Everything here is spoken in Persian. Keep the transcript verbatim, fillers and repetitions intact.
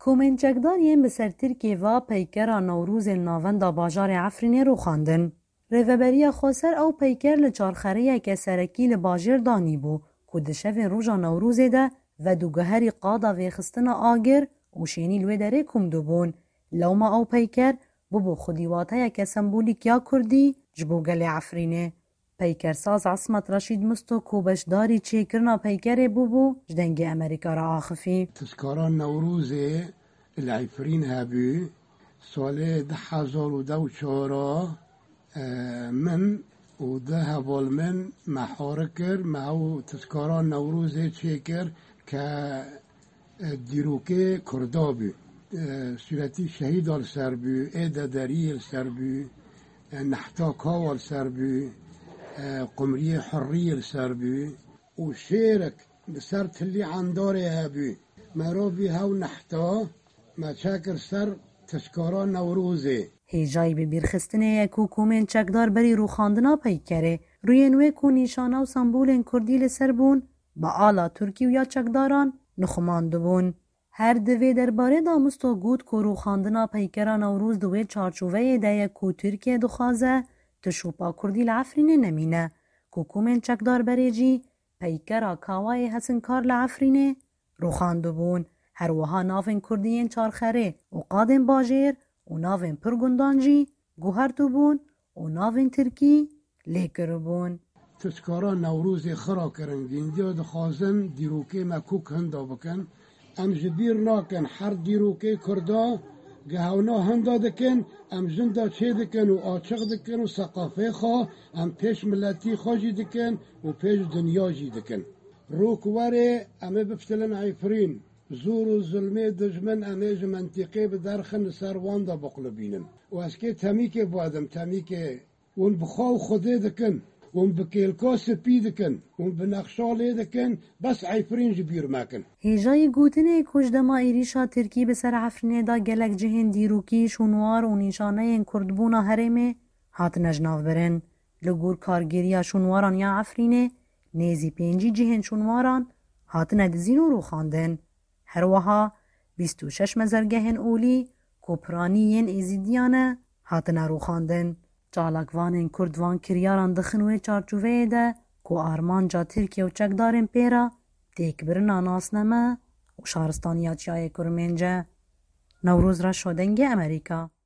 کومنچکداریین بسر ترکیه و پیکر نوروز ناوند باجار عفرین رو خواندن. ریوبری خسر او پیکر لچارخریه که سرکی لباجر دانی بو که دشوین روژا نوروزه ده و دوگهری قادا ویخستن آگر و شینی لوی داره کم دو بون. لوما او پیکر بو بو خودیواته که سمبولیک یا کردی جبو گل عفرینه. پیکر ساز عصمت رشید مستو کوبشداری چی کرنا پیکر بو بو جدنگ امریکا را آخفی. تذکاران نوروز العفرین هبی سال ده هزار و دو چهارا من و ده هوال من محارکر معو تذکاران نوروز چی کر که دیروکه کردابی صورتی شهید آل سر بی ایده داری سر بی نحتا کاوال سر بی قمری حری سر بی و شیرک سر تلی عنداره هبی مرا بی هاو نحتا ما چاکر سر تذکاران نوروزه. هیجای به بیرخستنه یکو کومنچکدار بری رو خاندنا پیکره روی نوی کو نیشانه و سمبول کردی لسر بون با آلا ترکی و یا چکداران نخمانده بون. هر دوی درباره دامستو گود که رو خاندنا پیکران نوروز دوی چارچوه ده یکو ترکیه دخوازه تشوپا کردی لعفرینه نمینه. که کومنچکدار بری جی پیکرا کاوای حسن کار لعفرینه رو خانده بون. هر وها نافن کردیین چارخره و قادم باجر و نافن پرگندانجی گوهر تو بون و نافن ترکی لیکر بون. تذکاران نوروز خرا کرن گیندیا دخوازن دیروکه مکوک هندا بکن ام جبیر ناکن هر دیروکه کردا گهونا هندا دکن ام زندا چه دکن و آچق دکن و ثقافه خواه ام پیش ملتی خواجی دکن و پیش دنیا جی دکن. روکواره امه بفتلن عفرین زور و ظلمه دجمن امیج منطقه به درخن سروان دا بقلبینن و از که تمی که بادم تمی که اون بخواو خوده دکن اون بکیلکا سپی دکن اون بنقشاله دکن بس عفرین جبیر مکن. هیجای گوتنه کجدما ایریشا ترکی بسر عفرینه دا گلک جهن دیروکی شونوار و نیشانه این کردبونا هرمه هات نجناو برن. لگور کارگیریا شونواران یا عفرینه نیزی پینجی جهن شونواران هات ندزین و رو خاندن. هر وها بیست و شش مزرگهن اولی کوپرانیین ایزیدیانه هات نرو خاندن. چالاکوانین کردوان کریاران دخنوی چارچوه ده کو آرمان جا ترکیه و چکدارن پیرا تیک برنا ناسنمه و شارستانیات جای کرمینجه. نوروز را شدنگ امریکا.